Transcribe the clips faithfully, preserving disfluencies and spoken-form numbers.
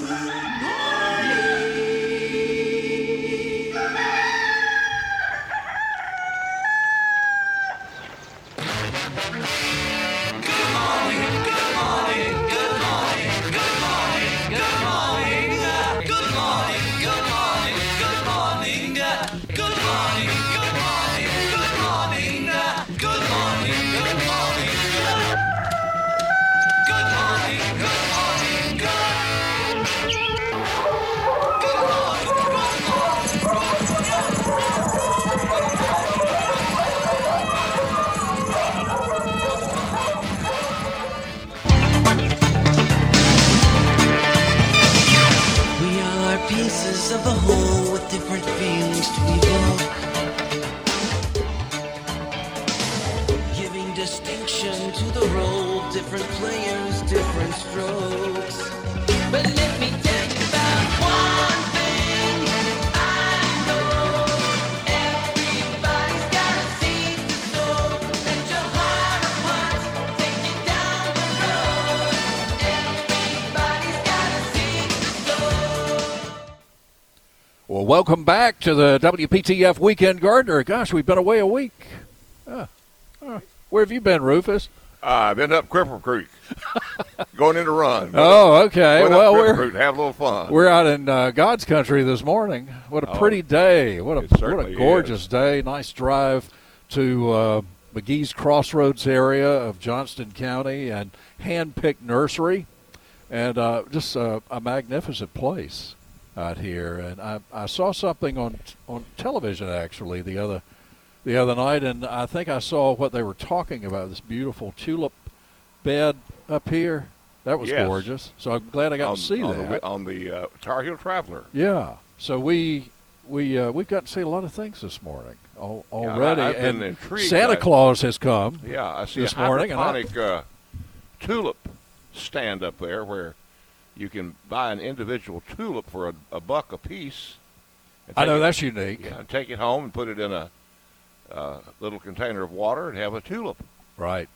Pieces of a whole with different feelings to evoke, giving distinction to the role, different players, different strokes. But let me tell you about one thing I know. Everybody's got a seed to sow. Let your heart of hearts take you down the road. Everybody's got a seed to sow. Well, welcome back to the W P T F Weekend Gardener. Gosh, we've been away a week. Uh, uh, where have you been, Rufus? Uh, I've been up Cripple Creek, going in to run. Oh, okay. Went Well, up we're Cripple Creek to have a little fun. We're out in uh, God's country this morning. What a Oh, pretty day! What a it what a certainly gorgeous is. day. Nice drive to uh, McGee's Crossroads area of Johnston County and Handpicked Nursery, and uh, just uh, a magnificent place out here. And I, I saw something on on television actually the other the other night, and I think I saw what they were talking about, this beautiful tulip bed up here. That was Yes. gorgeous. So I'm glad I got on, to see on that. The, on the uh, Tar Heel Traveler. Yeah. So we we uh, we've got to see a lot of things this morning al- Yeah, already, I, I've been and intrigued Santa by- Claus has come. Yeah, I see this a morning, and I- hydroponic uh, tulip stand up there where you can buy an individual tulip for a, a buck a piece. and I take know it- that's unique. Yeah, and take it home and put it in a uh, little container of water and have a tulip. Right.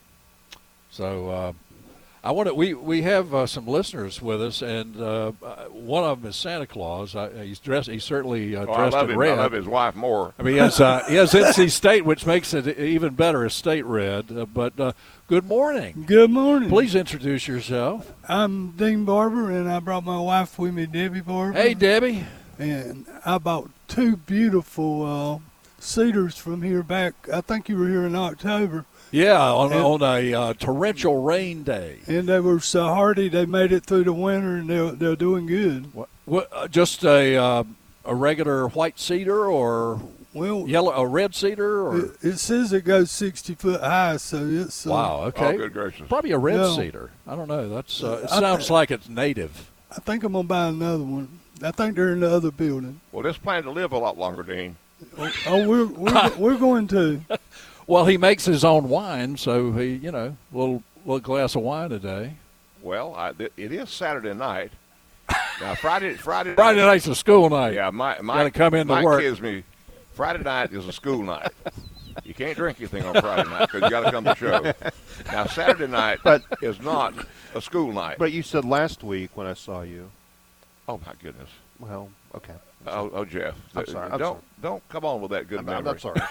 So uh, I want to. We we have uh, some listeners with us, and uh, one of them is Santa Claus. I, he's dressed. He's certainly uh, Oh, I dressed love in him. red. I love his wife more. I mean, he has uh, he has N C State, which makes it even better as State red. Uh, but uh, good morning. Good morning. Please introduce yourself. I'm Dean Barber, and I brought my wife with me, Debbie Barber. Hey, Debbie. And I bought two beautiful uh, cedars from here back. I think you were here in October. Yeah, on, And- on a uh, torrential rain day. And they were so hardy, they made it through the winter, and they're, they're doing good. What, what, uh, just a uh, a regular white cedar or Well, yellow, a red cedar, or it, it says it goes sixty foot high, so it's uh, wow, okay, Oh, good gracious. probably a red No. cedar. I don't know. That's uh, it I- sounds like it's native. I think I'm gonna buy another one. I think they're in the other building. Well, this plan to live a lot longer, Dean. Oh, oh, we're we're, we're going to. Well, he makes his own wine, so he, you know, a little little glass of wine a day. Well, I, th- it is Saturday night. Now, Friday, Friday, Friday night's a school night. Yeah, my my Gotta come in to my work. kids me. Friday night is a school night. You can't drink anything on Friday night because you got to come to show. Now, Saturday night But- is not a school night. But you said last week when I saw you. Oh my goodness. Well, okay. Oh, oh, Jeff. I'm sorry, I'm don't sorry. don't come on with that good I'm, memory. I'm, I'm sorry.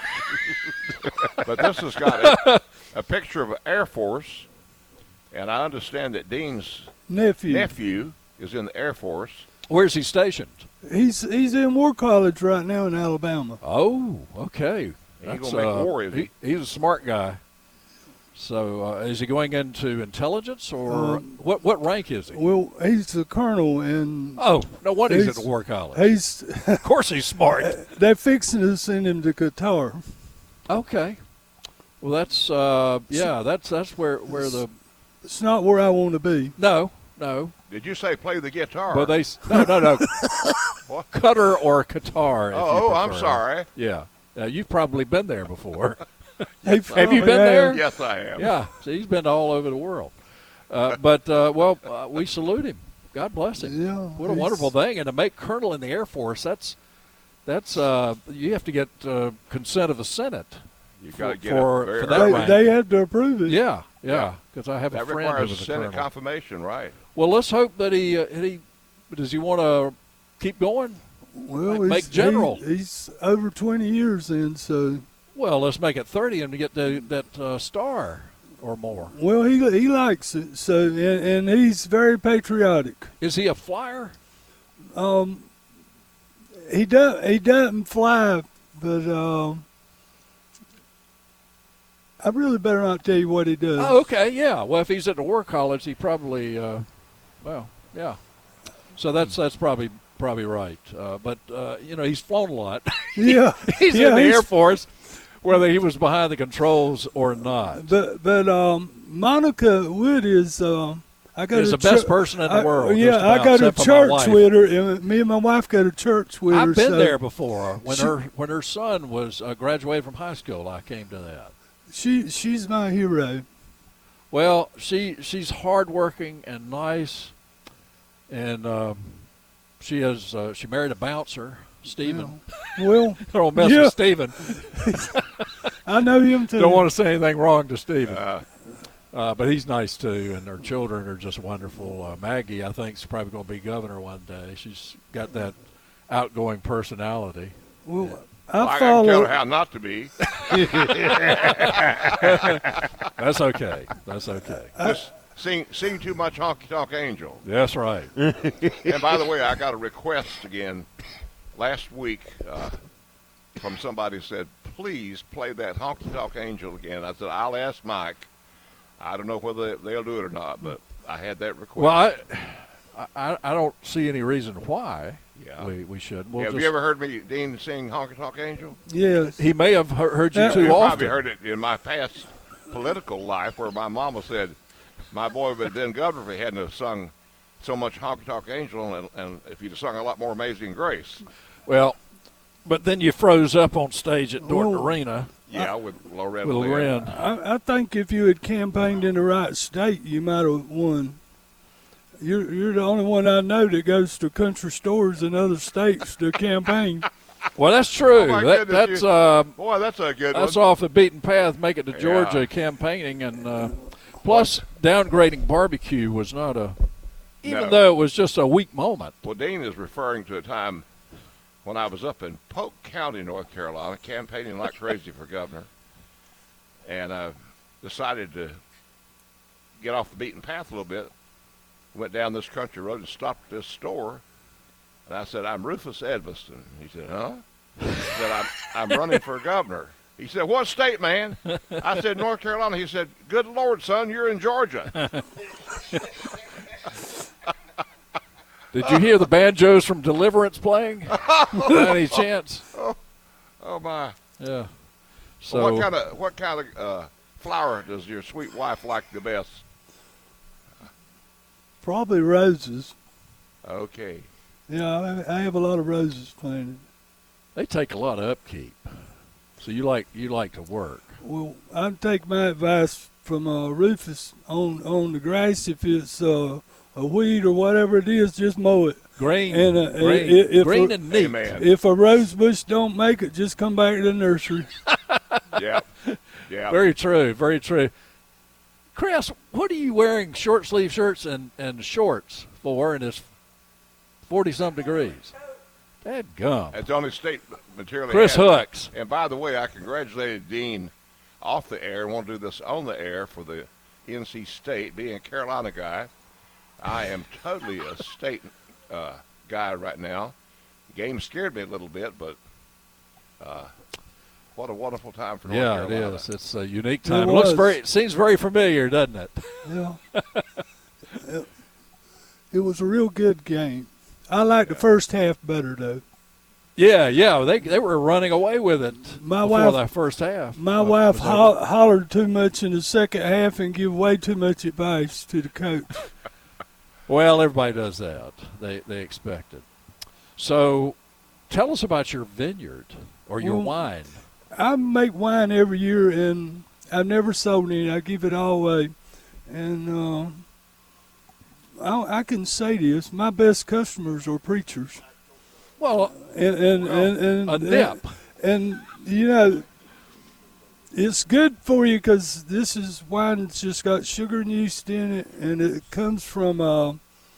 But this has got a, a picture of an Air Force, and I understand that Dean's Nephew. nephew is in the Air Force. Where's he stationed? He's he's in War College right now in Alabama. Oh, okay. He That's, gonna make uh, war, is he? He's a smart guy. So uh, is he going into intelligence, or Um, what? What rank is he? Well, he's a colonel, and Oh, no wonder he's, he's- at War College. he's Of course he's smart. they're fixing to send him to Qatar. Okay. Well, that's uh, yeah, that's that's where where the It's not where I want to be. no no, Did you say play the guitar? but they no no no, What? Qatar or Qatar. if you Oh, oh, I'm prefer. sorry. Yeah, uh, you've probably been there before. Have Have you been there? Yes, I am. Yeah, so he's been all over the world. Uh, but uh, well, uh, we salute him. God bless him. Yeah, What a he's- wonderful thing, and to make colonel in the Air Force, that's that's uh, you have to get uh, consent of the Senate. You got to For- get for- up very for that early. They, rank. they have to approve it. Yeah, Yeah. yeah, because I have That a friend who requires was a Senate colonel. confirmation, right? Well, let's hope that he uh, he does he want to keep going? Well, Like make he's, general. he- he's over twenty years in, so. Well, let's make it thirty and to get the, that uh, star or more. Well, he he likes it, so and, and he's very patriotic. Is he a flyer? Um, he does he doesn't fly, but um, I really better not tell you what he does. Oh, okay, yeah. Well, if he's at the War College, he probably, uh, well, yeah. So that's that's probably probably right. Uh, but uh, you know, he's flown a lot. Yeah, he's yeah, in the he's- Air Force, whether he was behind the controls or not. But but um, Monica Wood is um, I go Is to the best chur- person in the I- world, Yeah, just I about, go to except for my church wife. with her, and me and my wife go to church with her. I've been so there before. When She- her when her son was uh, graduated from high school, I came to that. She she's my hero. Well, she she's hardworking and nice, and um, she has uh, she married a bouncer, Stephen. Well, Don't mess Yeah. with Stephen. I know him too. Don't want to say anything wrong to Stephen. Uh, Uh, but he's nice too, and her children are just wonderful. Uh, Maggie, I think, is probably going to be governor one day. She's got that outgoing personality. Well, I, I can tell follow. her how not to be. That's okay. That's okay. Just sing, sing too much Honky Tonk Angel. That's right. And by the way, I got a request again last week uh, from somebody who said, please play that Honky Tonk Angel again. I said, I'll ask Mike. I don't know whether they'll do it or not, but I had that request. Well, I, I, I don't see any reason why Yeah. we, we should. We'll Have just- you ever heard me, Dean, sing Honky Tonk Angel? Yes. He may have he- heard you Yeah. too You've often. probably heard it in my past political life where my mama said, my boy would have been governor if he hadn't have sung so much Honky Tonk Angel and, and if he'd have sung a lot more Amazing Grace. Well, but then you froze up on stage at Dorton Well, Arena Yeah, with Loretta with Lynn. Loren. I, I think if you had campaigned in the right state, you might have won. You're you're the only one I know that goes to country stores in other states to campaign. Well, that's true. Oh, my that, goodness, that's you- uh, Boy, that's a good that's one. off the beaten path. Make it to Georgia Yeah. campaigning, and uh, plus downgrading barbecue was not a. Even No. though it was just a weak moment. Well, Dean is referring to a time when I was up in Polk County, North Carolina, campaigning like crazy for governor, and I decided to get off the beaten path a little bit. Went down this country road and stopped at this store, and I said, "I'm Rufus Edmiston." He said, "Huh?" I said, I'm, "I'm running for governor." He said, "What state, man?" I said, "North Carolina." He said, "Good Lord, son, you're in Georgia." Did you hear the banjos from Deliverance playing? By any chance? Oh my! Yeah. So Well, what kind of what kind of uh, flower does your sweet wife like the best? Probably roses. Okay. Yeah, I, I have a lot of roses planted. they take a lot of upkeep. So you like you like to work. Well, I take my advice from uh, Rufus on on the grass. If it's uh, a weed or whatever it is, just mow it. Green, And, uh, green, i- if green a- and neat. Amen. If a rose bush don't make it, just come back to the nursery. Yeah. Yeah. Very true, very true. Chris, what are you wearing short sleeve shirts and, and shorts for in this forty-some degrees? That gum. It's the only state material. he Chris has. Hooks. And by the way, I congratulated Dean off the air. I want to do this on the air for the N C State. Being a Carolina guy, I am totally a state uh, guy right now. The game scared me a little bit, but uh, what a wonderful time for North Yeah, Carolina. it is. It's a unique time. It It, looks was. very. It seems very familiar, doesn't it? Yeah. it, it was a real good game. I like the first half better though. Yeah, yeah. They they were running away with it My before wife- that first half. My Uh, wife was ho- hollered too much in the second half and give way too much advice to the coach. Well, everybody does that. They they expect it. So, tell us about your vineyard or your Well, wine. I make wine every year, and I've never sold any. I give it all away. And uh, I, I can say this: my best customers are preachers. Well, And and and, and a nip. And, and you know, it's good for you because this is wine that's just got sugar and yeast in it, and it comes from uh,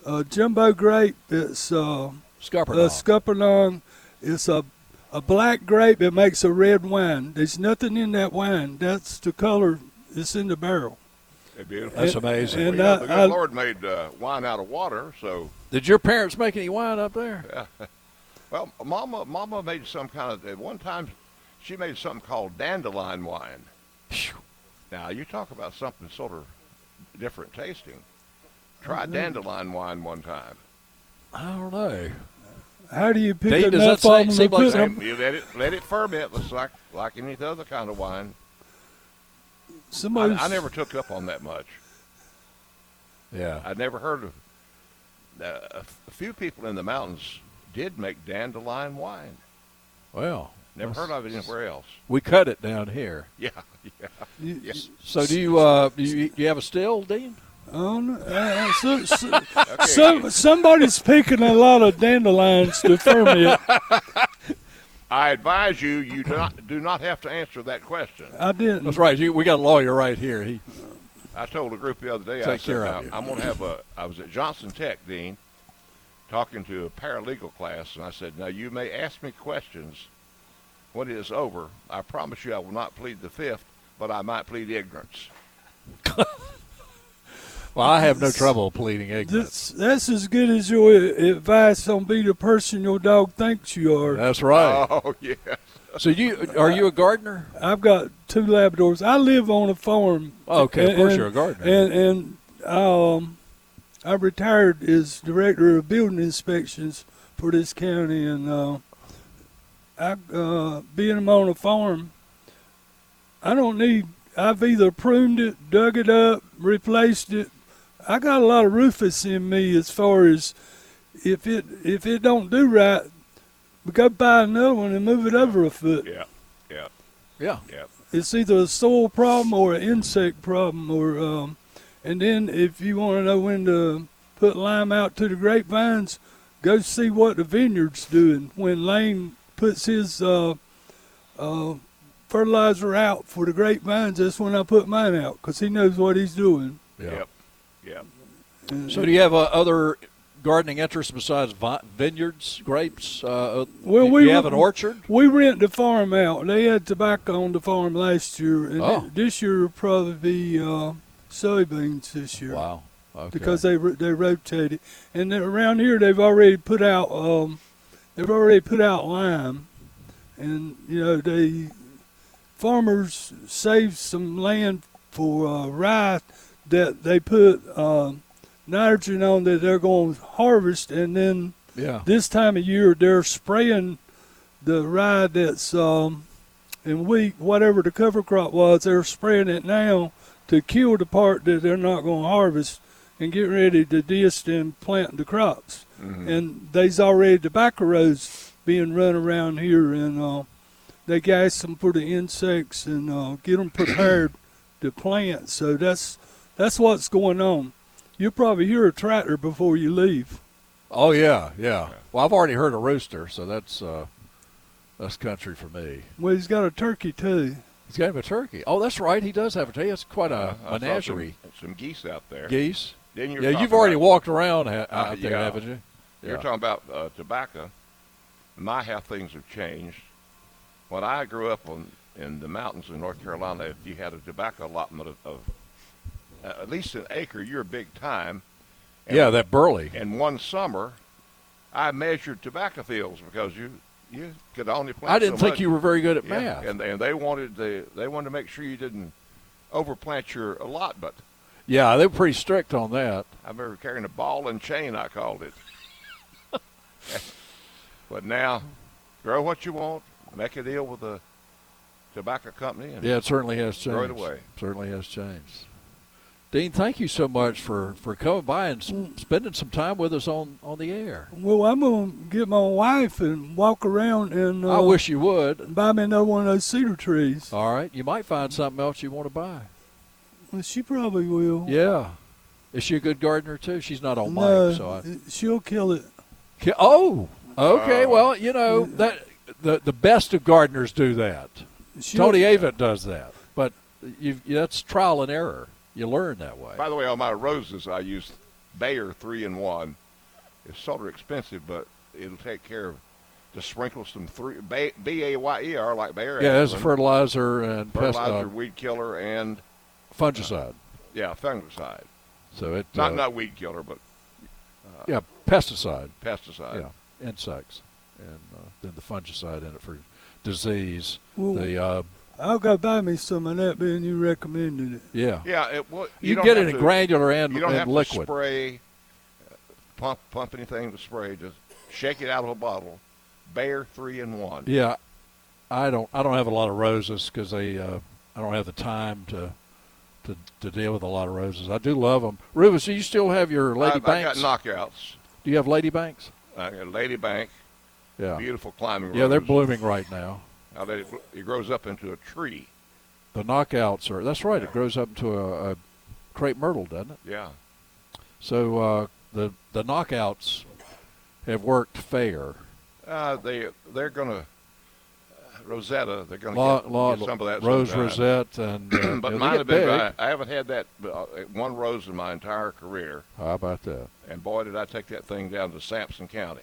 a jumbo grape. It's uh, Scuppernong. a scuppernong. It's a a black grape that makes a red wine. There's nothing in that wine. That's the color that's in the barrel. They're beautiful. That's and- amazing. and Well, I- yeah, the good I- Lord made uh, wine out of water, so Did your parents make any wine up there? well, Mama, Mama made some kind of. At one time, she made something called dandelion wine. Phew. Now you talk about something sort of different tasting. Try Mm-hmm. dandelion wine one time. I don't know. How do you pick Dave, does enough that say- of them seem to like put same- them? You let it let it ferment. It's like like any other kind of wine. I, Somebody's, I never took up on that much. Yeah. I'd never heard of. Uh, a, f- a few people in the mountains did make dandelion wine. Well, Never heard of it anywhere else. we cut it down here. Yeah, yeah. You- Yes. So do you? Uh, do you, do you have a still, Dean? Oh, no. uh, so, so, Okay. some, somebody's picking a lot of dandelions to ferment. I advise you, you do not do not have to answer that question. I didn't. That's right. You, we got a lawyer right here. He. I told a group the other day, I Take said, care of "Now, you." I'm going to have a, I was at Johnson Tech, Dean, talking to a paralegal class, and I said, now you may ask me questions when it is over. I promise you I will not plead the fifth, but I might plead ignorance. Well, I have no trouble pleading ignorance. That's, that's as good as your advice on be the person your dog thinks you are. That's right. Oh, yeah. So you are you a gardener? I've got two Labradors. I live on a farm. Okay, of course and- you're a gardener. And and um, I retired as director of building inspections for this county, and uh, I uh, being on a farm, I don't need. I've either pruned it, dug it up, replaced it. I got a lot of rufus in me as far as if it if it don't do right, we go buy another one and move it over a foot. Yeah, yeah, yeah. yeah. It's either a soil problem or an insect problem, or um, and then if you want to know when to put lime out to the grapevines, go see what the vineyard's doing. When Lane puts his uh, uh, fertilizer out for the grapevines, that's when I put mine out, because he knows what he's doing. Yeah. Yep. Yep. And- So do you have uh, other gardening interests besides vi- vineyards, grapes? Uh, Well, do we you have were- an orchard? We rent the farm out. They had tobacco on the farm last year, and Oh. th- this year will probably be uh, soybeans this year. Wow. Okay. Because they ro- they rotate it, and then around here they've already put out um, they've already put out lime, and you know they farmers saved some land for uh, rye that they put um, nitrogen on that they're going to harvest, and then yeah. this time of year they're spraying the rye that's um, and wheat, whatever the cover crop was, they're spraying it now to kill the part that they're not going to harvest and get ready to dist and plant the crops. Mhm. And there's already tobacco rows being run around here, and uh, they gas them for the insects and uh, get them prepared to plant. So that's that's what's going on. You'll probably hear a tractor before you leave. Oh yeah, yeah. Well, I've already heard a rooster, so that's uh, that's country for me. Well, he's got a turkey too. He's got him a turkey. Oh, that's right. He does have a turkey. It's quite a Uh, I saw menagerie. Some, some geese out there. Geese. Then you're Yeah, talking you've already about- walked around ha- Uh, out there, yeah. haven't you? You're Yeah. talking about uh, tobacco. My how things have changed. When I grew up on, in the mountains in North Carolina, if you had a tobacco allotment of, of uh, at least an acre, you're big time. And, Yeah, that burley. And one summer, I measured tobacco fields because you you could only plant. I didn't so think much. you were very good at Yeah, math. and and they wanted to they wanted to make sure you didn't overplant your allotment. Yeah, they were pretty strict on that. I remember carrying a ball and chain, I called it. But now, grow what you want, make a deal with the tobacco company, and Yeah, it certainly has changed. Throw it away. Certainly has changed. Dean, thank you so much for, for coming by and s- spending some time with us on, on the air. Well, I'm gonna get my wife and walk around and uh, I wish you would. buy me another one of those cedar trees. All right, you might find something else you want to buy. Well, she probably will. Yeah. Is she a good gardener, too? She's not on no, mic, so I... she'll kill it. Ki- Oh, okay. Oh. Well, you know that the the best of gardeners do that. She'll, Tony Avett does that, but you that's trial and error. You learn that way. by the way, on my roses, I use Bayer three in one. It's sort of expensive, but it'll take care of, just sprinkle some three, B A Y E R, like Bayer. Yeah, as a Aspen, fertilizer and pest, fertilizer, uh, weed killer, and, fungicide. yeah, fungicide. So it Not, uh, not weed killer, but yeah, pesticide. pesticide. Yeah, insects, and uh, then the fungicide in it for disease. Well, The uh, I'll go buy me some of that, being you recommended it. yeah, Yeah, it, well, you, don't get have it in to- granular and, You don't and have liquid. to spray, uh, pump, pump anything to spray. Just shake it out of a bottle. Bayer three in one. Yeah, I don't. I don't have a lot of roses because they. Uh, I don't have the time to, to to deal with a lot of roses. I do love them. Rufus, do you still have your Lady I've, I got Banks? knockouts. Do you have Lady Banks? I got Lady Bank, Yeah. beautiful climbing Yeah, they're rose. blooming right now. Now that it, it grows up into a tree. The knockouts are. That's right. It Yeah. grows up into a, a crepe myrtle, doesn't it? Yeah. So uh, the the knockouts have worked fair. Uh, they they're gonna uh, Rosetta. They're gonna Law, get, law, get some of that. rose sometime. rosette, and uh, But you know, mine they have get been. big. I, I haven't had that uh, one rose in my entire career, How about that? and boy, did I take that thing down to Sampson County.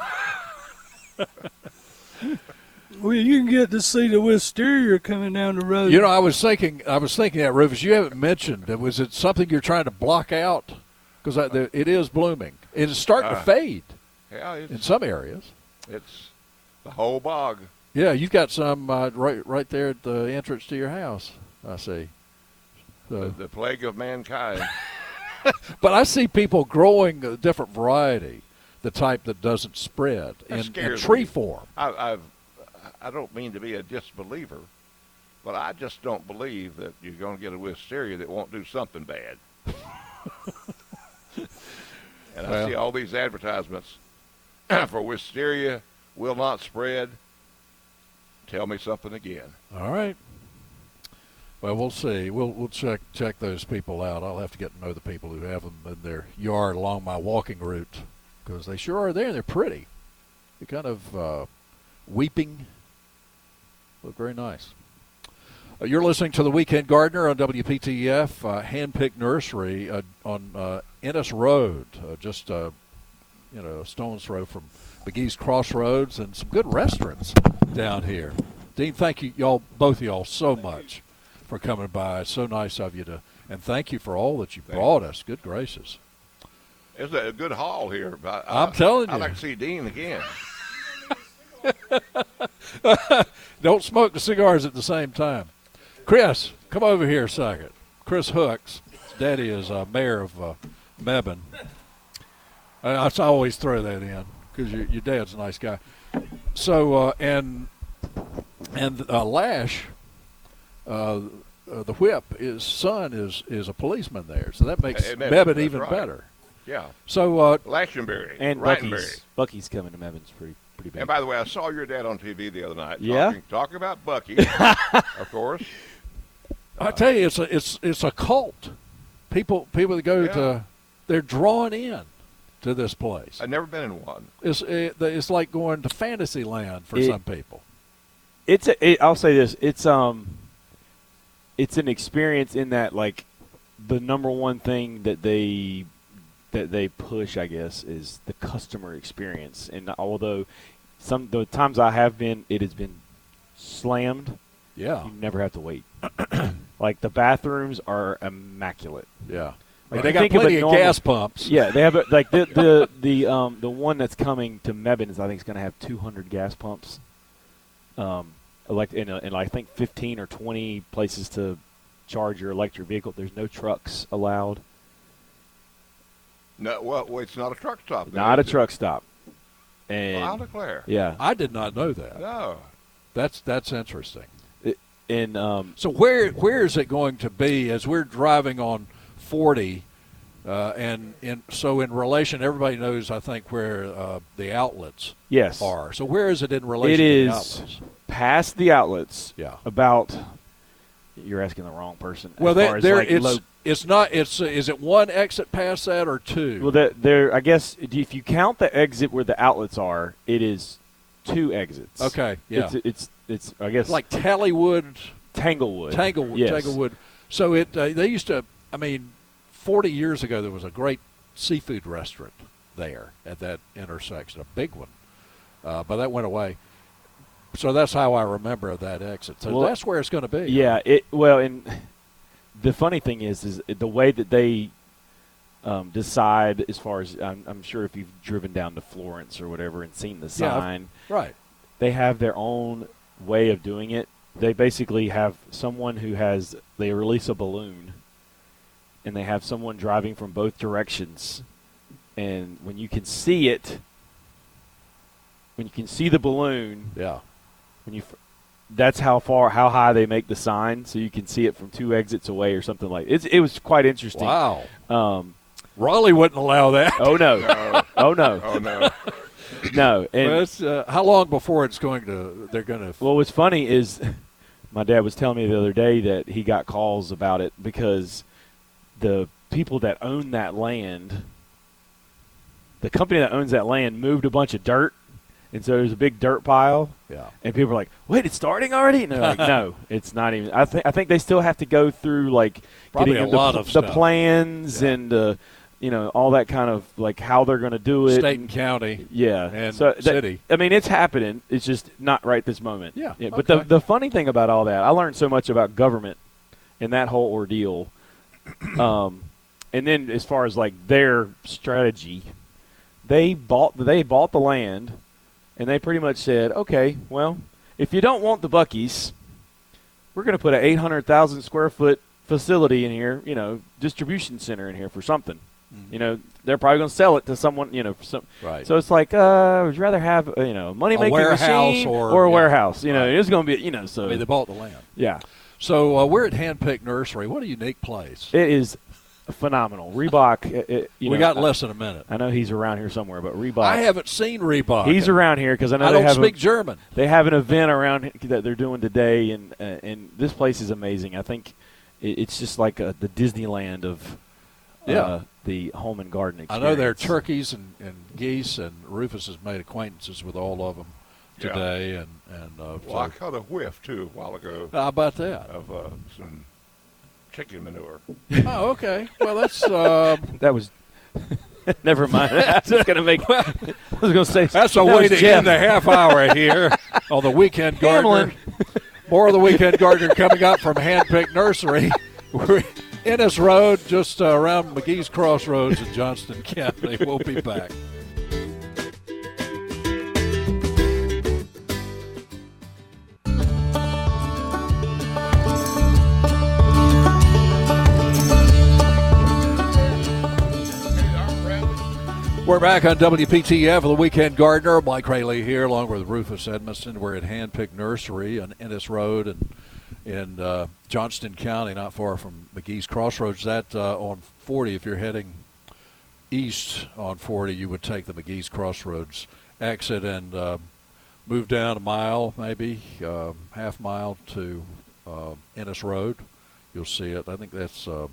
Well, you can get to see the wisteria coming down the road. You know, I was thinking. I was thinking that, Rufus. You haven't mentioned. it. Was it something you're trying to block out? Because it is blooming. It is starting to Uh, fade Yeah, in it's, some areas. it's the whole bog. Yeah, you've got some uh, right right there at the entrance to your house. I see. The, So, the plague of mankind. but I see people growing a different variety, the type that doesn't spread That in, in scares tree me. form. I, I've, I don't mean to be a disbeliever, but I just don't believe that you're going to get a wisteria that won't do something bad. And I Well. see all these advertisements for wisteria will not spread. Tell me something again. All right. Well, we'll see. We'll we'll check check those people out. I'll have to get to know the people who have them in their yard along my walking route, because they sure are there. They're pretty. They're kind of uh, weeping. Look very nice. Uh, you're listening to the Weekend Gardener on W P T F, uh, Handpicked Nursery uh, on uh, Ennis Road, uh, just uh, you know a stone's throw from McGee's Crossroads, and some good restaurants down here. Dean, thank you, y'all, both of y'all, so much for coming by. It's so nice of you to, and thank you for all that you Thank brought us. Good gracious. It's a good haul here. I, I'm I- telling I'd you. like to see Dean again. Don't smoke the cigars at the same time. Chris, come over here a second. Chris Hooks. His daddy is uh, mayor of uh, Mebane. I, I always throw that in because your, your dad's a nice guy. So, uh, and and uh, Lash, uh, uh, the whip, his son is, is a policeman there. So that makes Hey, Mebane, Mebane that's even right. better. Yeah. So, uh, Lashenberry. And Rightenberry. Bucky's. Bucky's coming to Mevin's pretty pretty big. And by the way, I saw your dad on T V the other night. Yeah? Talking, talking about Bucky, of course. I tell you, it's a it's it's a cult. People people that go Yeah. to, they're drawn in to this place. I've never been in one. It's it, it's like going to Fantasyland for It- some people. It's a, it, I'll say this. It's um, it's an experience in that like the number one thing that they that they push, I guess, is the customer experience. And although some the times I have been, it has been slammed. Yeah, You never have to wait. Like the bathrooms are immaculate. yeah. Like, And they you got think of plenty a of normal- gas pumps. Yeah, they have a, like the the the um the one that's coming to Mebane is I think is going to have two hundred gas pumps. Um, elect and, and I think fifteen or twenty places to charge your electric vehicle. There's no trucks allowed. No, well, well, it's not a truck stop. then, Not a is it? truck stop. And Well, I'll declare. yeah, I did not know that. No. That's that's interesting. and um, So where where is it going to be as we're driving on forty? Uh, and in so in relation, everybody knows I think where uh, the outlets yes, are. So where is it in relation it to the is outlets? past the outlets. Yeah. About. You're asking the wrong person. Well, as there, far as, there like, it's low- it's not. It's uh, is it one exit past that or two? Well, there, there. I guess if you count the exit where the outlets are, it is two exits. Okay, yeah. It's it's, it's I guess like Tallywood, Tanglewood. Tanglewood, Yes. Tanglewood. So it uh, they used to. I mean, forty years ago there was a great seafood restaurant there at that intersection, a big one. Uh, but that went away. So that's how I remember that exit. So Well, that's where it's going to be. Yeah. It well, and the funny thing is, is the way that they um, decide as far as I'm, I'm sure if you've driven down to Florence or whatever and seen the Yeah, sign, right. they have their own way of doing it. They basically have someone who has they release a balloon, and they have someone driving from both directions, and when you can see it, when you can see the balloon, Yeah. when you f- that's how far how high they make the sign, so you can see it from two exits away or something like it's, it was quite interesting. Wow. Um, Raleigh wouldn't allow that. oh no, No. oh no, Oh no. no. And Well, it's, uh, how long before it's going to? They're going to. well, what's funny is my dad was telling me the other day that he got calls about it because the people that own that land, the company that owns that land, moved a bunch of dirt, and so there's a big dirt pile. Yeah. And people are like, "Wait, it's starting already?" And they're like, "No, it's not even." I think I think they still have to go through like Probably getting a the, lot pl- of the stuff. plans Yeah. and uh, you know all that kind of like how they're going to do it. State and county. Yeah, and so that- city. I mean, it's happening. It's just not right this moment. Yeah, But the okay. the funny thing about all that, I learned so much about government and that whole ordeal. Um, and then as far as like their strategy, they bought they bought the land, and they pretty much said, okay, well, if you don't want the Buc-ee's, we're going to put an eight hundred thousand square foot facility in here, you know, distribution center in here for something. You know, they're probably going to sell it to someone, you know, for some. Right. So it's like, uh, would you rather have, uh, you know, money making warehouse machine or- a yeah. warehouse? You know, Right. it's going to be, you know, so I mean, they bought the land. yeah, So uh, we're at Handpicked Nursery. What a unique place. it is phenomenal. Reebok, it, it, you we know, got I- less than a minute. I know he's around here somewhere, but Reebok. I haven't seen Reebok. He's around here because I know I they don't have speak a, German. they have an event around he- that they're doing today, and uh, and this place is amazing. I think it, it's just like uh the Disneyland of uh, Yeah. the home and garden I experience. know there are turkeys and, and geese, and Rufus has made acquaintances with all of them Yeah. today. And, and uh, Well, I so, caught a whiff too a while ago how about that? of uh, some chicken manure. Oh, okay. Well, that's uh, That was. Never mind. I was going to make. I was going to say that's a that way was to Jeff. end the half hour here on the Weekend Gardener. Hamlin. More of the Weekend Gardener coming up from Handpicked Nursery. We're Ennis Road, just uh, around McGee's Crossroads in Johnston County. We'll be back. We're back on W P T F for the Weekend Gardener. Mike Rayleigh here, along with Rufus Edmondson. We're at Handpicked Nursery on Ennis Road and in uh, Johnston County, not far from McGee's Crossroads. That uh, on forty, if you're heading east on forty, you would take the McGee's Crossroads exit and uh, move down a mile, maybe uh, half mile to uh, Ennis Road. You'll see it. I think that's uh,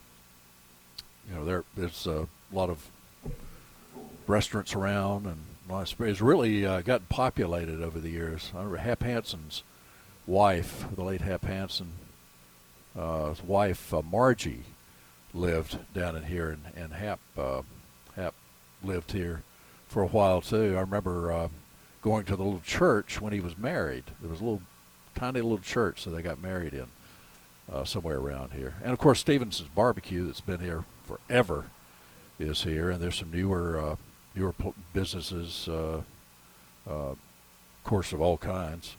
you know there. There's a lot of restaurants around, and nice. It's really uh, gotten populated over the years. I remember Hap Hanson's wife, the late Hap Hanson, uh, his wife uh, Margie, lived down in here, and, and Hap uh, Hap lived here for a while too. I remember uh, going to the little church when he was married. There was a little tiny little church that they got married in uh, somewhere around here. And of course, Stevenson's Barbecue, that's been here forever, is here, and there's some newer uh, newer pl- businesses, uh, uh, of course, of all kinds.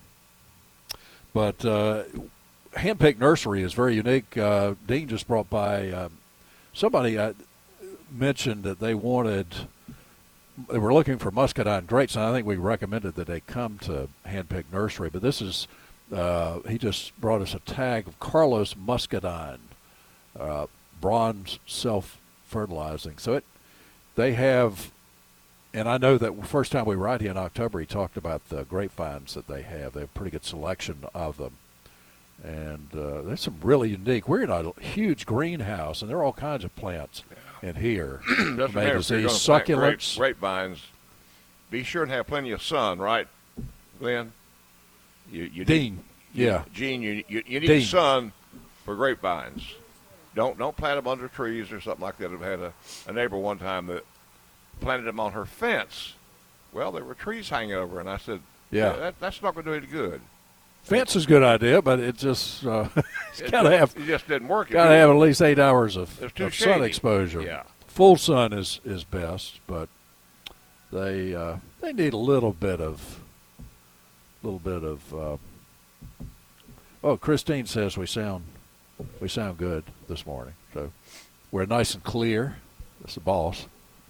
But uh, Handpicked Nursery is very unique. Uh, Dean just brought by um, somebody uh, mentioned that they wanted, they were looking for muscadine grapes, and I think we recommended that they come to Handpicked Nursery. But this is, uh, he just brought us a tag of Carlos muscadine, uh, bronze self-fertilizing. So it, they have, and I know that the first time we were out here in October, he talked about the grapevines that they have. They have a pretty good selection of them. And uh, there's some really unique. We're in a huge greenhouse, and there are all kinds of plants in here. Just From A remember, to if you're Z, going to plant grape, succulents. grapevines, be sure and have plenty of sun, right, Glenn? You, you Dean, Need, you, yeah. Gene, you, you, you need Dean. sun for grapevines. don't don't plant them under trees or something like that. I've had a, a neighbor one time that planted them on her fence. Well, there were trees hanging over, and I said, Yeah. that, that's not going to do any good. Fence is a good idea, but it just uh, it's It got to have It just didn't work. It got to didn't- have at least eight hours of, It's too of sun shady. exposure. Yeah. Full sun is, is best, but they uh, they need a little bit of little bit of. Uh, oh, Christine says we sound we sound good this morning, so we're nice and clear. That's the boss.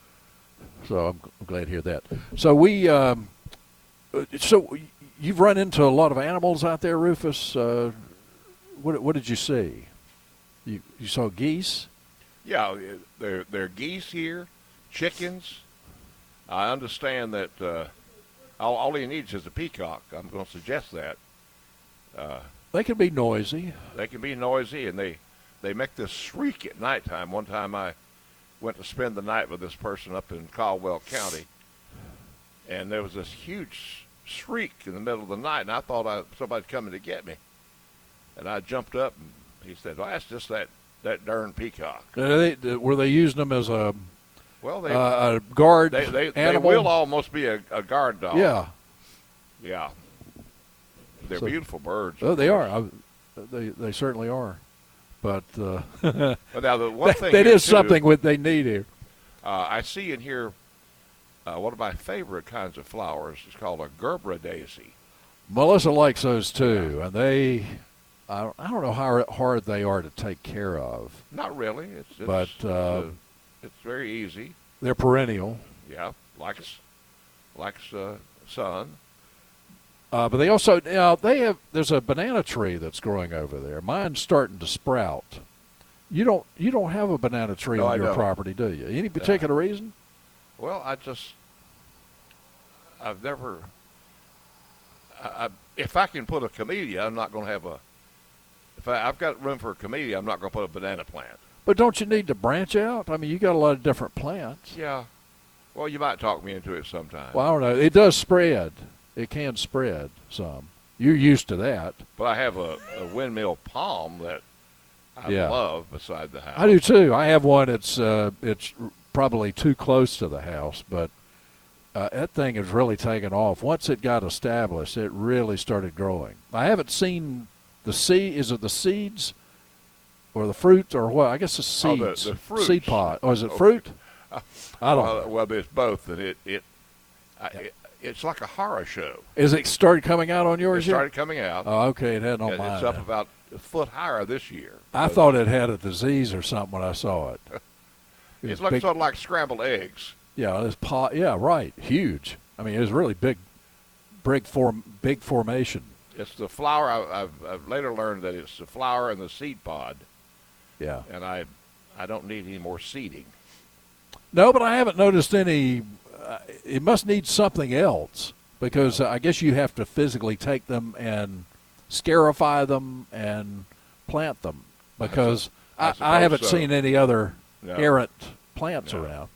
So I'm, I'm glad to hear that. So we um, uh, so you've run into a lot of animals out there, Rufus. Uh, what what did you see? You you saw geese? Yeah, there there are geese here, chickens. I understand that uh, all, all he needs is a peacock. I'm going to suggest that. Uh, They can be noisy. they can be noisy, and they, they make this shriek at nighttime. One time I went to spend the night with this person up in Caldwell County, and there was this huge shriek in the middle of the night, and I thought I, somebody's coming to get me. And I jumped up, and he said, well, that's just that, that darn peacock. Uh, they, were they using them as a, Well, they uh, a guard they, they, they animal? will almost be a, a guard dog. Yeah. Yeah. They're So- beautiful birds. Oh, of they are. course. I, they they certainly are. But uh, But now the one that, thing that here, is too, something what they need here. Uh, I see in here uh, one of my favorite kinds of flowers is called a Gerbera daisy. Melissa likes those too, and they. I don't, I don't know how hard they are to take care of. Not really. It's, it's But, uh, uh, it's very easy. They're perennial, Yeah, likes likes uh, sun. uh, but they also now they have. There's a banana tree that's growing over there. Mine's starting to sprout. You don't you don't have a banana tree No, on I your don't. property, do you? Any particular reason? Well, I just I've never. I, I, if I can put a camellia, I'm not going to have a. If I, I've got room for a camellia, I'm not going to put a banana plant. But don't you need to branch out? I mean, you got a lot of different plants. Yeah. Well, you might talk me into it sometime. Well, I don't know. It does spread. It can spread some. You're used to that. But I have a, a windmill palm that I Yeah. love beside the house. I do too. I have one. It's uh, it's probably too close to the house, but uh, that thing has really taken off. Once it got established, it really started growing. I haven't seen the seed. Is it the seeds or the fruit or what? I guess it's Oh, the- seeds. the fruits. Seed pod. Oh, is it Okay. fruit? I don't. Well, know. well, it's both, and it it, I, it it's like a horror show. Is it started coming out on It yours started yet? coming out. Oh, okay. It hadn't on and mine. it's up then. about a foot higher this year. I But thought it had a disease or something when I saw it. It it was looks big- sort of like scrambled eggs. Yeah, this pot. Yeah, right. Huge. I mean, it was really big, big form, big formation. It's the flower. I, I've, I've later learned that it's the flower and the seed pod, Yeah. and I I don't need any more seeding. No, but I haven't noticed any. Uh, it must need something else because uh, I guess you have to physically take them and scarify them and plant them because I I, I, suppose haven't so. seen any other No. errant plants No. around.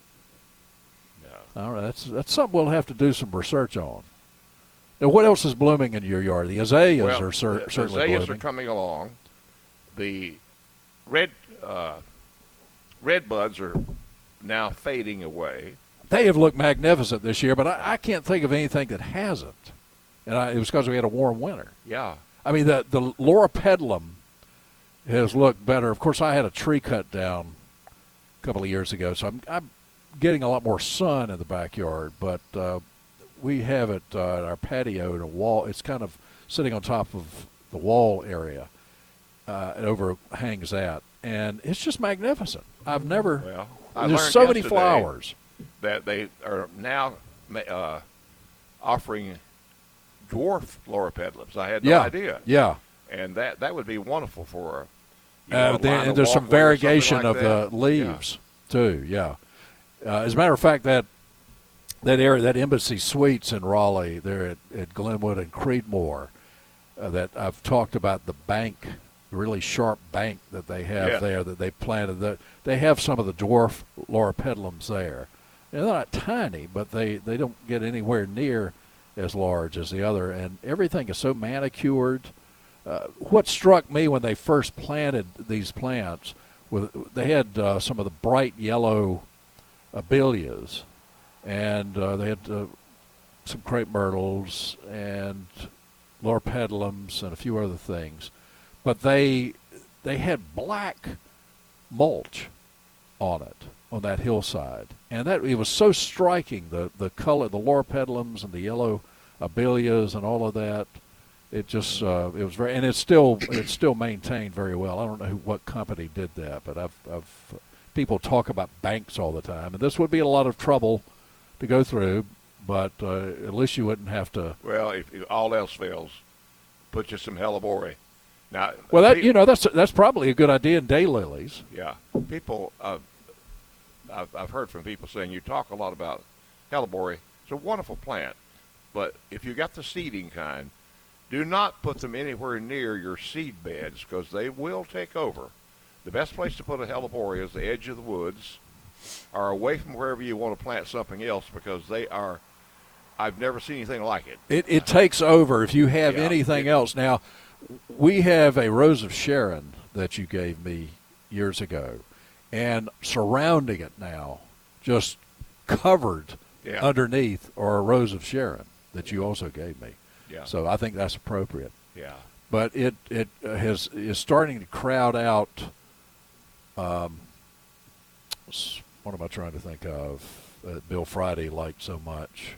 No. All right, that's that's something we'll have to do some research on. Now, what else is blooming in your yard? The azaleas Well, are cer- the certainly azaleas blooming. are coming along. The red uh, red buds are now fading away. They have looked magnificent this year, but I, I can't think of anything that hasn't. And I, it was because we had a warm winter. Yeah. I mean, the the Laura Pedlum has looked better. Of course, I had a tree cut down a couple of years ago, so I'm, I'm getting a lot more sun in the backyard. But uh, we have it uh, at our patio in a wall. It's kind of sitting on top of the wall area. Uh, it overhangs that, and it's just magnificent. I've never. Well, I there's learned so many yesterday flowers. that they are now ma- uh, offering dwarf loropetalums. I had no Yeah, idea. yeah. And that, that would be wonderful for you Uh, know, there- line a and there's some walkway or something variegation like of that. the leaves too. Yeah. Uh, as a matter of fact, that that area, that Embassy Suites in Raleigh, there at, at Glenwood and Creedmoor, uh, that I've talked about the bank, the really sharp bank that they have Yeah. there that they planted. The, they have some of the dwarf loropetalums there. They're not tiny, but they, they don't get anywhere near as large as the other, and everything is so manicured. Uh, what struck me when they first planted these plants with they had uh, some of the bright yellow abelias, and uh, they had uh, some crepe myrtles and loropetalums and a few other things, but they they had black mulch on it, on that hillside, and that it was so striking, the the color, the loropetalums and the yellow abelias and all of that. It just uh, it was very, and it's still it's still maintained very well. I don't know who, what company did that, but I've I've people talk about banks all the time, and this would be a lot of trouble to go through, but uh, at least you wouldn't have to. Well, if, if all else fails, put you some hellebore. Now, Well, that pe- you know that's that's probably a good idea in daylilies. yeah, people. Uh, I've, I've heard from people saying you talk a lot about hellebore. It's a wonderful plant, but if you got the seeding kind, do not put them anywhere near your seed beds because they will take over. The best place to put a hellebore is the edge of the woods or away from wherever you want to plant something else because they are, I've never seen anything like it. It it takes over if you have Yeah, anything it- else. Now, we have a Rose of Sharon that you gave me years ago, and surrounding it now, just covered Yeah. underneath, are a Rose of Sharon that you also gave me. Yeah. So I think that's appropriate. Yeah. But it it uh, has is starting to crowd out. Um, s- what am I trying to think of? Uh, Bill Friday liked so much.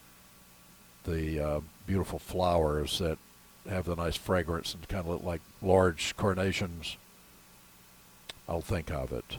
The uh, beautiful flowers that have the nice fragrance and kind of look like large carnations. I'll think of it.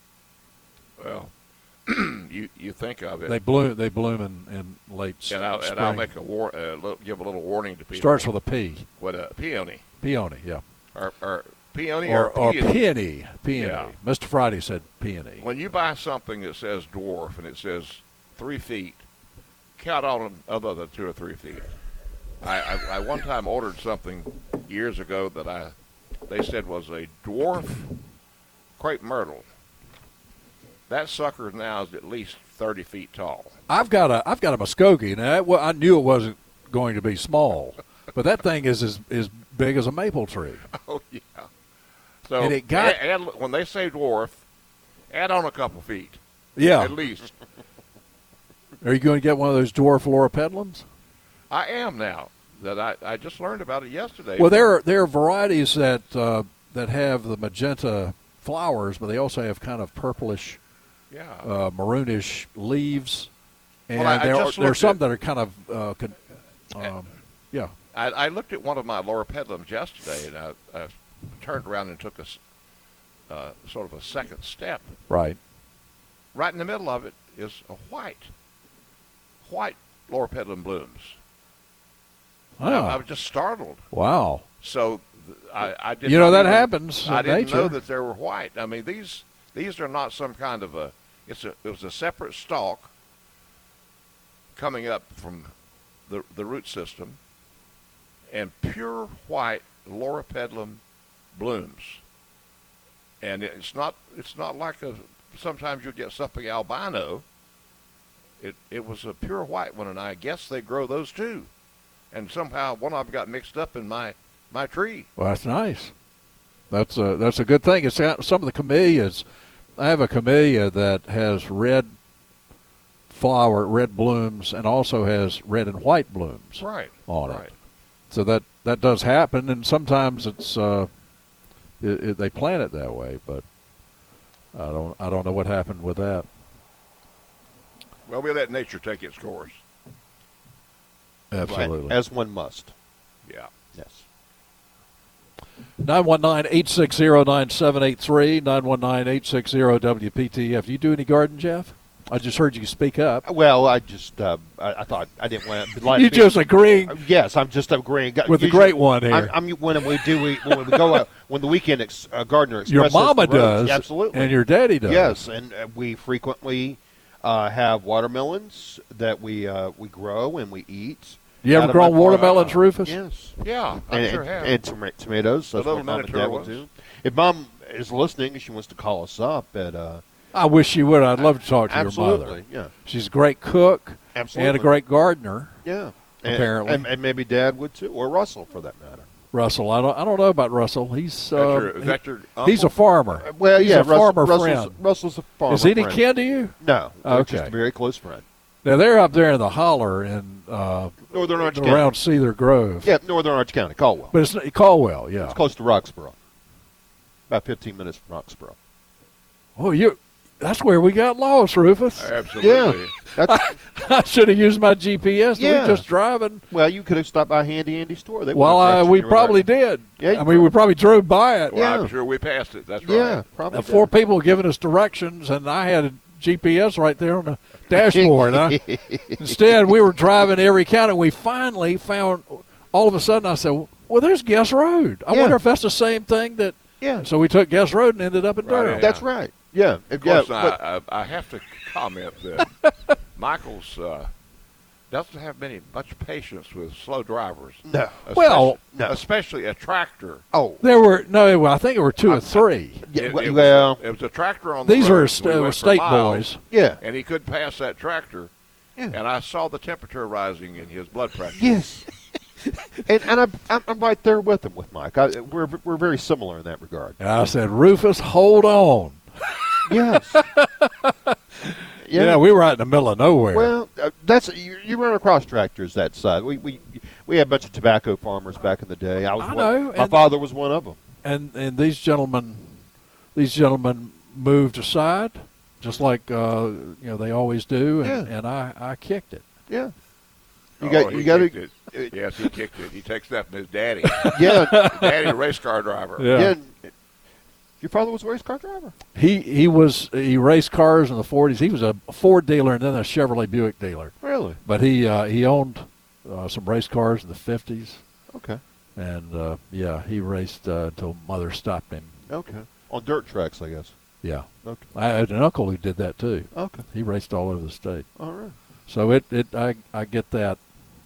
Well, you you think of it, They bloom. They bloom in, in late s- and I'll, spring. and I'll make a war, uh, little, give a little warning to people. Starts with a P. What a peony, Peony, yeah. or, or peony, Or, or, or peony. peony. Peony. Yeah. Mister Friday said peony. When you buy something that says dwarf and it says three feet, count on them other than two or three feet. I, I, I one time ordered something years ago that I they said was a dwarf crepe myrtle. That sucker now is at least thirty feet tall. I've got a I've got a Muskogee, and I, well, I knew it wasn't going to be small, but that thing is as, as big as a maple tree. Oh yeah. So And it got- add, add- when they say dwarf, add on a couple feet Yeah. at least. Are you going to get one of those dwarf loropetalums? I am now. That I, I just learned about it yesterday. Well, there are, there are varieties that uh, that have the magenta flowers, but they also have kind of purplish, yeah. uh, maroonish leaves, and Well, I- I there are just there are looked some at- that are kind of uh, con- um, yeah. I, I looked at one of my loropetalums yesterday, and I, I turned around and took a s- uh, sort of a second step. Right. Right in the middle of it is a white, white loropetalum blooms. And I, I Ah, was just startled. wow. So th- I, I did. You know, not that even- happens I in didn't nature. know that they were white. I mean, these these are not some kind of a. It's a. It was a separate stalk coming up from the the root system, and pure white loropetalum blooms. And it's not. It's not like a. Sometimes you'll get something albino. It it was a pure white one, and I guess they grow those too. And somehow one of them got mixed up in my my tree. Well, that's nice. That's a that's a good thing. It's got- some of the camellias. I have a camellia that has red flower, red blooms, and also has red and white blooms Right. on right. it. So that that does happen, and sometimes it's uh, it, it, they plant it that way. But I don't I don't know what happened with that. Well, we let nature take its course. Absolutely. As one must. Yeah. Yes. nine one nine, eight six zero, nine seven eight three, nine one nine, eight six zero, W P T F. Do you do any garden, Jeff? I just heard you speak up. Well, I just uh, I, I thought I didn't want to. You just agreeing Yes, I'm just agreeing with the Usually, great one here. I'm, I'm when we do we when we go out when the weekend ex, uh, gardener Your expresses mama the roads, does, absolutely, and your daddy does. yes, and uh, we frequently uh, have watermelons that we uh, we grow and we eat. You ever out of grown my- watermelons, Rufus? Yes. Yeah, I and, sure and, have. and toma- tomatoes. The That's little what Mom and miniature Dad will ones. do. If Mom is listening and she wants to call us up at uh, I wish you would. I'd love to talk to your absolutely, mother. yeah, She's a great cook absolutely, and a great gardener. yeah, And- apparently. and, and maybe Dad would too, or Russell for that matter. Russell. I don't. I don't know about Russell. He's That uh, your, is that your he- he's a uncle? farmer. Well, He's yeah, a Russell, farmer Russell's, friend. Russell's a farmer. Is he any friend. kin to you? No. They're Okay. just a very close friend. Now they're up there in the holler in uh, Northern Orange County. around Cedar Grove. Yeah, Northern Orange County, Caldwell. But it's Caldwell. Yeah. It's close to Roxborough. About fifteen minutes from Roxborough. Oh, you. That's where we got lost, Rufus. Absolutely. That's, I should have used my G P S. Yeah. We were just driving. well, you could have stopped by Handy Andy's store. They Well, would have uh, directed we you were probably there. did. Yeah, you I mean, we probably drove by it. Well, Yeah. I'm sure we passed it. That's right. Yeah, probably. Uh, four did. people giving us directions, and I had a G P S right there on the dashboard. huh? Instead, we were driving every county. We finally found. All of a sudden, I said, "Well, there's Guest Road. I Yeah. wonder if that's the same thing that." Yeah, So we took Guest Road and ended up in Right, Durham. yeah. that's right. Yeah, Of yeah. course, but- I, I, I have to comment that Michael's uh, doesn't have many much patience with slow drivers. no. Well, no. especially a tractor. Oh, There were no. I think there were two or three. yeah, It, well, it was, well, it was a tractor on the These road. were We st- went were for state miles, boys. yeah. and he couldn't pass that tractor. Yeah. And I saw the temperature rising in his blood pressure. Yes. and and I'm, I'm I'm right there with him with Mike. I, we're we're very similar in that regard. And I said, "Rufus, hold on." Yes. Yeah, we were out in the middle of nowhere. Well, uh, that's you, you run across tractors that side. We we we had a bunch of tobacco farmers back in the day. I was I one, know, my and- father was one of them. and and these gentlemen, these gentlemen moved aside, just like uh, you know they always do, and, Yeah. and I, I kicked it. Yeah. You Oh, got he you got kicked to it. Yes, he kicked it. He takes that from his daddy. yeah Daddy, a race car driver. Yeah. yeah. Your father was a race car driver. He he was he raced cars in the forties. He was a Ford dealer and then a Chevrolet Buick dealer. Really? But he uh, he owned uh, some race cars in the fifties, Okay. and uh, yeah, he raced uh, until mother stopped him. Okay. On dirt tracks, I guess. Yeah, Okay. I had an uncle who did that too. Okay. He raced all over the state. All right. So it, it I I get that.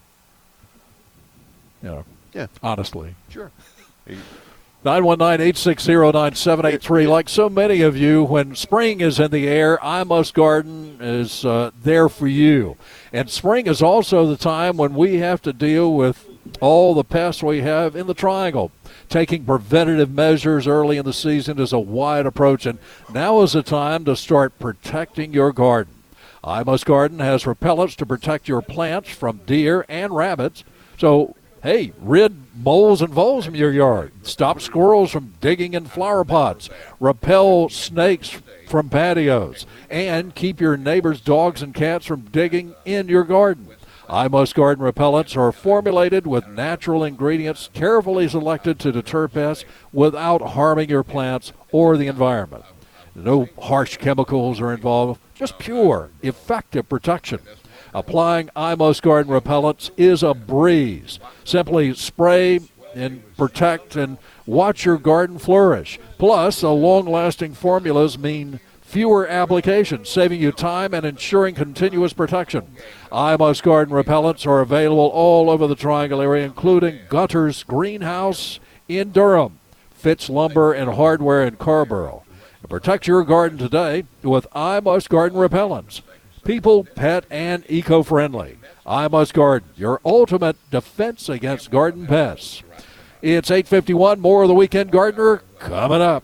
You know, Yeah. honestly. Sure. He- nine one nine, eight six zero, nine seven eight three. Like so many of you, when spring is in the air, I Must Garden is uh, there for you. And spring is also the time when we have to deal with all the pests we have in the triangle. Taking preventative measures early in the season is a wide approach, and now is the time to start protecting your garden. I Must Garden has repellents to protect your plants from deer and rabbits. So, hey, rid moles and voles from your yard. Stop squirrels from digging in flower pots. Repel snakes from patios. And keep your neighbor's dogs and cats from digging in your garden. I Must Garden repellents are formulated with natural ingredients carefully selected to deter pests without harming your plants or the environment. No harsh chemicals are involved, just pure, effective protection. Applying I Must Garden repellents is a breeze. Simply spray and protect and watch your garden flourish. Plus, the long-lasting formulas mean fewer applications, saving you time and ensuring continuous protection. I Must Garden repellents are available all over the Triangle area, including Gutter's Greenhouse in Durham, Fitz Lumber and Hardware in Carborough. Protect your garden today with I Must Garden repellents. People, pet, and eco-friendly. I Must Garden, your ultimate defense against garden pests. It's eight fifty-one. More of the Weekend Gardener coming up.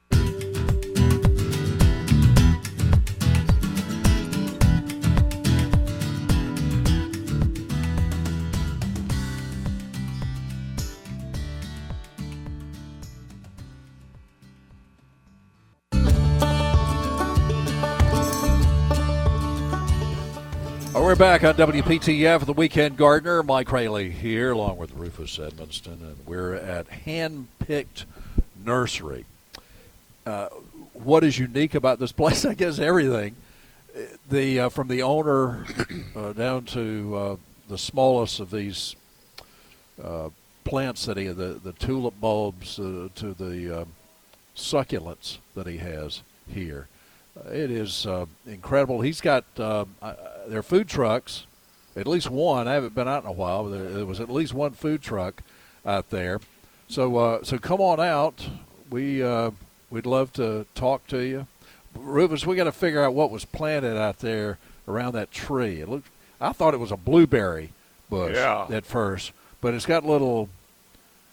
Oh, we're back on W P T F, the Weekend Gardener. Mike Rayleigh here, along with Rufus Edmonston, and we're at Handpicked Nursery. Uh, what is unique about this place? I guess everything. The uh, from the owner uh, down to uh, the smallest of these uh, plants that he, the the tulip bulbs, uh, to the um, succulents that he has here. Uh, it is uh, incredible. He's got uh, uh, their food trucks, at least one. I haven't been out in a while, but there, there was at least one food truck out there. So uh, so come on out. We uh, we'd love to talk to you, Rufus. We got to figure out what was planted out there around that tree. It looked. I thought it was a blueberry bush Yeah. at first, but it's got little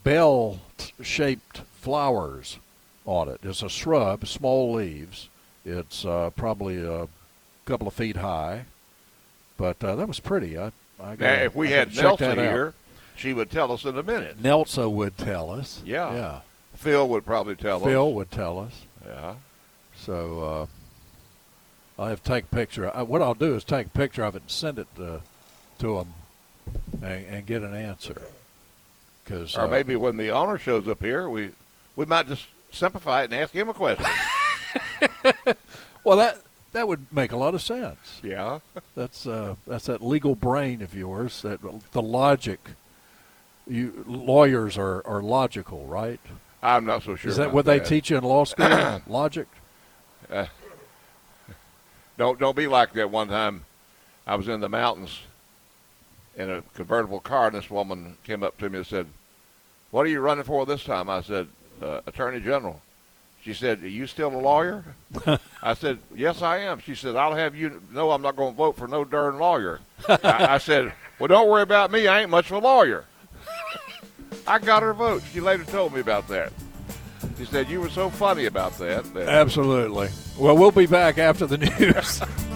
bell-shaped flowers on it. It's a shrub, small leaves. It's uh, probably a couple of feet high, but uh, that was pretty. I, I Now, gotta, if we I had gotta check Nelsa that out. here, she would tell us in a minute. Nelsa would tell us. Yeah. Yeah. Phil would probably tell Phil us. would tell us. Yeah. So uh, I have to take a picture. I, what I'll do is take a picture of it and send it uh, to them and, and get an answer. Cause, Or uh, maybe when the owner shows up here, we we might just simplify it and ask him a question. well, that that would make a lot of sense. Yeah. That's uh, that's that legal brain of yours. That the logic. You lawyers are, are logical, right? I'm not so sure. Is that about what they that. teach you in law school? Logic? Uh, don't don't be like that. One time, I was in the mountains in a convertible car, and this woman came up to me and said, "What are you running for this time?" I said, uh, "Attorney General." She said, "Are you still a lawyer?" I said, "Yes, I am." She said, "I'll have you know I'm not going to vote for no darn lawyer." I, I said, "Well, don't worry about me. I ain't much of a lawyer." I got her vote. She later told me about that. She said, "You were so funny about that." that Absolutely. Well, we'll be back after the news.